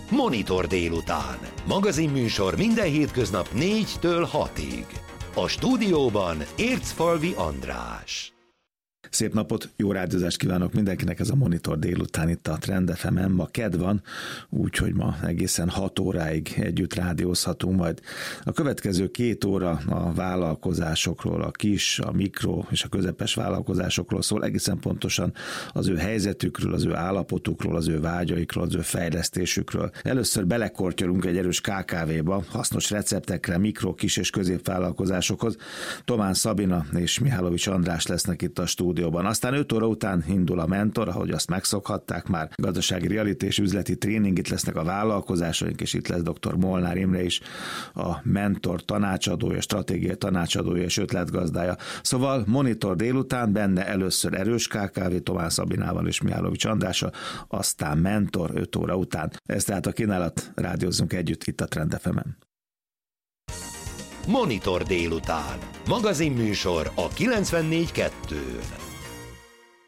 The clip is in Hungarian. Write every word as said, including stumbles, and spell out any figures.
Monitor délután. Magazinműsor minden hétköznap négytől hatig. A stúdióban Ércfalvi András. Szép napot, jó rádiózást kívánok mindenkinek, ez a Monitor délután itt a Trend ef emen. Ma kedd van, úgyhogy ma egészen hat óráig együtt rádiózhatunk, majd a következő két óra a vállalkozásokról, a kis, a mikro és a közepes vállalkozásokról szól, egészen pontosan az ő helyzetükről, az ő állapotukról, az ő vágyaikról, az ő fejlesztésükről. Először belekortyolunk egy erős ká ká vé-ba, hasznos receptekre, mikro, kis és középvállalkozásokhoz. Tomán Szabina és Mihálovics András lesznek itt a stúdióban. Aztán öt óra után indul a mentor, ahogy azt megszokhatták már, gazdasági reality és üzleti tréning, itt lesznek a vállalkozásaink, és itt lesz dr. Molnár Imre is, a mentor tanácsadója, stratégiai tanácsadója és ötletgazdája. Szóval Monitor délután, benne először erős ká ká vé Tomán Szabinával és Mihálovics Andrással, aztán mentor öt óra után. Ez tehát a kínálat, rádiózzunk együtt itt a Trend ef emen. Monitor délután. Magazinműsor a kilencvennégy kettőn.